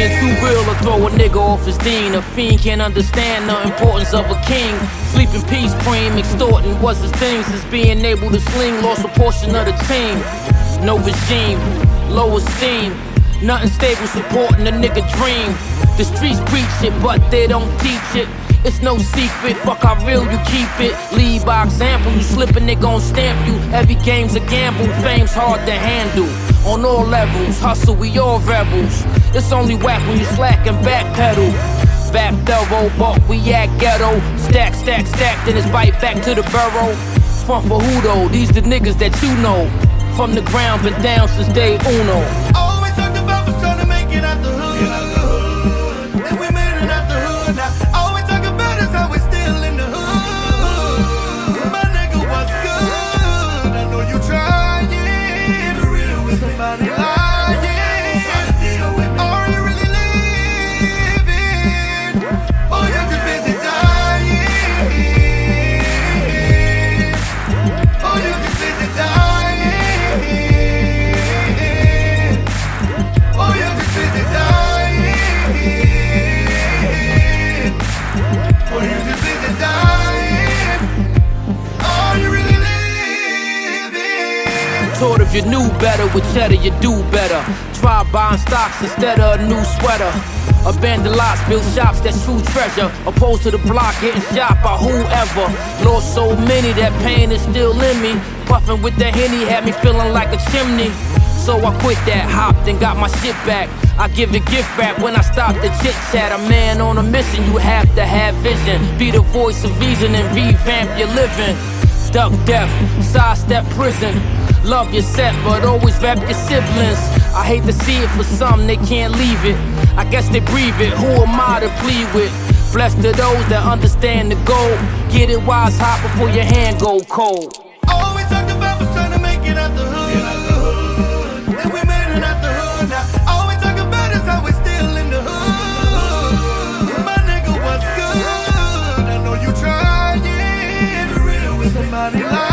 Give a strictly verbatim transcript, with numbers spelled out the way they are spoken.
Being too real will throw a nigga off his dean. A fiend can't understand the importance of a king. Sleeping peace cream, extorting was his thing. Since being able to sling, lost a portion of the team. No regime, low esteem. Nothing stable supporting a nigga dream. The streets preach it, but they don't teach it. It's no secret, fuck how real you keep it. Lead by example, you slippin', they gon' stamp you. Every game's a gamble, fame's hard to handle. On all levels, hustle, we all rebels. It's only whack when you slack and backpedal. Back thorough, but we at ghetto. Stack, stack, stack, then it's bite back to the burrow. Front for who though? These the niggas that you know. From the ground, been down since day uno. All we talked about was trying to make it out the hood. And we made it out the hood. Now all we talk about is how we still in the hood. My nigga, what's good? I know you trying. Somebody lying. Are you really living? Or you just busy dying? Or you just busy dying? Or you just busy dying? Or you just busy dying? Are you really living? Taught if you knew better, with cheddar you do better. Try buying stocks instead of a new sweater. Abandoned lots, build shops, that's true treasure. Opposed to the block, getting shot by whoever. Lost so many, that pain is still in me. Puffing with the Henny had me feeling like a chimney. So I quit that, hopped and got my shit back. I give a gift back when I stop the chit chat. A man on a mission, you have to have vision. Be the voice of reason and revamp your living. Duck death, sidestep prison. Love your set, but always rep your siblings. I hate to see it for some, they can't leave it. I guess they breathe it, who am I to plead with? Blessed to those that understand the goal. Get it wise hot before your hand go cold. All we talked about was trying to make it out the hood. And we made it out the hood. Now all we talk about is how we still in the hood. My nigga, what's good? I know you trying. Somebody lying.